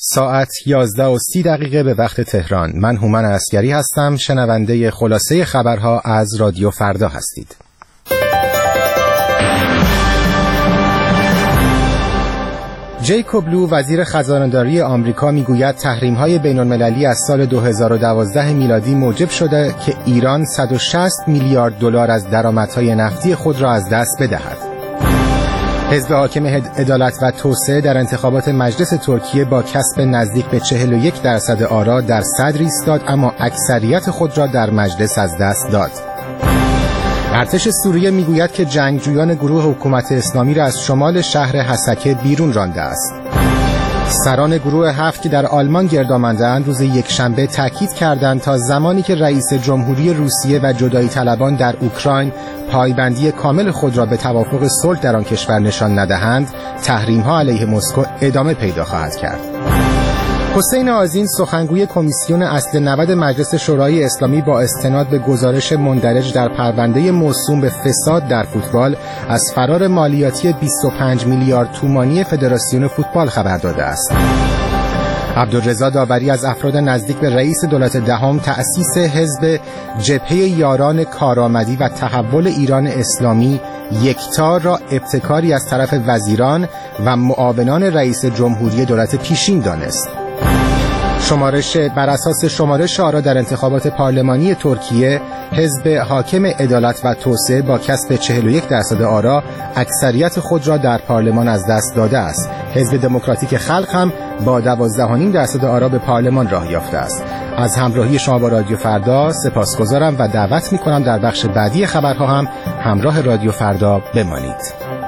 ساعت 11:30 به وقت تهران. من هومن عسگری هستم. شنونده خلاصه خبرها از رادیو فردا هستید. جیکوب لو وزیر خزانه‌داری آمریکا میگوید تحریم‌های بین‌المللی از سال 2012 میلادی موجب شده که ایران 160 میلیارد دلار از درآمدهای نفتی خود را از دست بدهد. حزب حاکم عدالت و توسعه در انتخابات مجلس ترکیه با کسب نزدیک به 41% آرا در صدر ایستاد، اما اکثریت خود را در مجلس از دست داد. ارتش سوریه میگوید که جنگجویان گروه حکومت اسلامی را از شمال شهر حسکه بیرون رانده است. سران گروه 7 که در آلمان گرد آمدند روز یکشنبه تاکید کردند تا زمانی که رئیس جمهوری روسیه و جدایی طلبان در اوکراین پایبندی کامل خود را به توافق صلح در آن کشور نشان ندهند، تحریم‌ها علیه مسکو ادامه پیدا خواهد کرد. حسین آذین سخنگوی کمیسیون اصل 90 مجلس شورای اسلامی با استناد به گزارش مندرج در پرونده موسوم به فساد در فوتبال از فرار مالیاتی 25 میلیارد تومانی فدراسیون فوتبال خبر داده است. عبدالرضا داوری از افراد نزدیک به رئیس دولت دهم تأسیس حزب جبهه یاران کارآمدی و تحول ایران اسلامی یکتا را ابتکاری از طرف وزیران و معاونان رئیس جمهوری دولت پیشین دانست. بر اساس شمارش آرا در انتخابات پارلمانی ترکیه، حزب حاکم عدالت و توسعه با کسب 41% آرا اکثریت خود را در پارلمان از دست داده است. حزب دموکراتیک خلق هم با 12.5% آرا به پارلمان راه یافته است. از همراهی شما با رادیو فردا سپاسگزارم و دعوت می‌کنم در بخش بعدی خبرها هم همراه رادیو فردا بمانید.